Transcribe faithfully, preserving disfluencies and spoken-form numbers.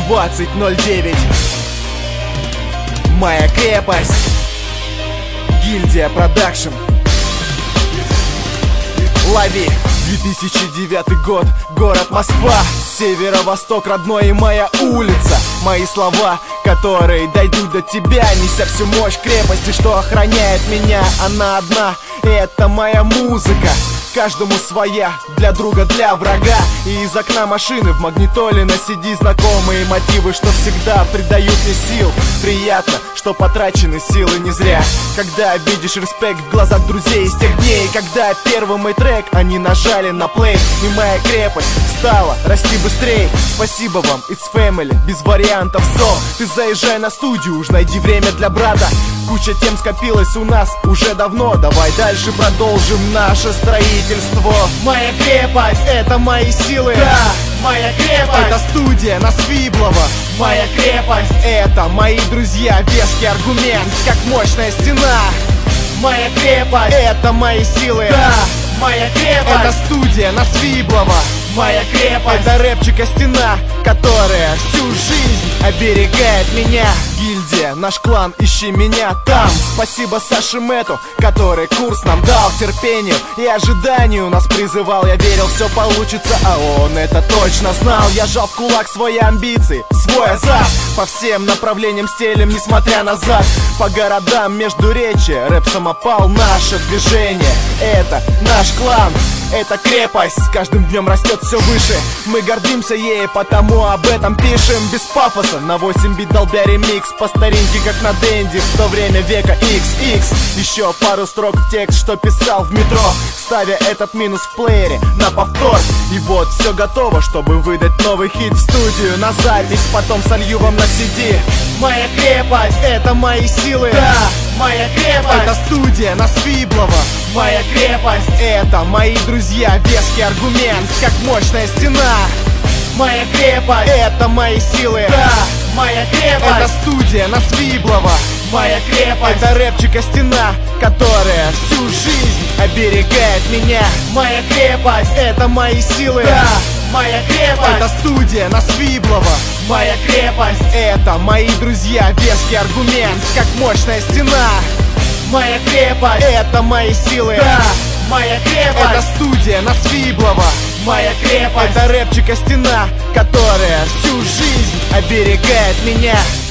двадцать ноль девять. Моя крепость. Гильдия Продакшн. Лови. две тысячи девятый год, город Москва, северо-восток родной и моя улица. Мои слова, которые дойдут до тебя, неся всю мощь крепости, что охраняет меня. Она одна, и это моя музыка. Каждому своя, для друга, для врага. И из окна машины в магнитоле на си ди знакомые мотивы, что всегда придают мне сил. Приятно, что потрачены силы не зря. Когда видишь респект в глазах друзей из тех дней, когда первый мой трек они нажали на плей, и моя крепость стала расти быстрее. Спасибо вам, it's family, без вариантов со. Ты заезжай на студию, уж найди время для брата. Куча тем скопилась у нас уже давно. Давай дальше продолжим наше строительство. Моя крепость, это мои силы. Да, моя крепость, это студия на Свиблова. Моя крепость, это мои друзья. Веский аргумент, как мощная стена. Моя крепость, это мои силы. Да, моя крепость, это студия на Свиблова. Моя крепость, это рэпчика стена, которая всю жизнь оберегает меня. Гильдия, наш клан, ищи меня там. Спасибо Саше Мэту, который курс нам дал. Терпению и ожиданию нас призывал. Я верил, все получится, а он это точно знал. Я жал в кулак свои амбиции, свой азарт. По всем направлениям стелем, несмотря назад. По городам междуречия, рэп самопал, наше движение. Это наш клан, это крепость, с каждым днем растет все выше. Мы гордимся ей, потому об этом пишем. Без пафоса, на восемь бит долбя ремикс. По старинке, как на Денди, в то время века икс икс. Еще пару строк в текст, что писал в метро, ставя этот минус в плеере на повтор. И вот все готово, чтобы выдать новый хит в студию на запись, потом солью вам на си ди. Моя крепость, это мои силы. Да, моя крепость, это студия на Свиблова. Моя крепость, это мои друзья. Веский аргумент, как мощная стена. Моя крепость, это мои силы. Да, моя крепость, это студия на Свиблова. Моя крепость, это рэпчика стена, которая всю жизнь оберегает меня. Моя крепость, это мои силы. Да, моя крепость, это студия на Свиблова. Моя крепость, это мои друзья. Веский аргумент, как мощная стена. Моя крепость, это мои силы. Да, моя крепость, это студия на Свиблова. Моя крепость, это рэпчика стена, которая всю жизнь оберегает меня.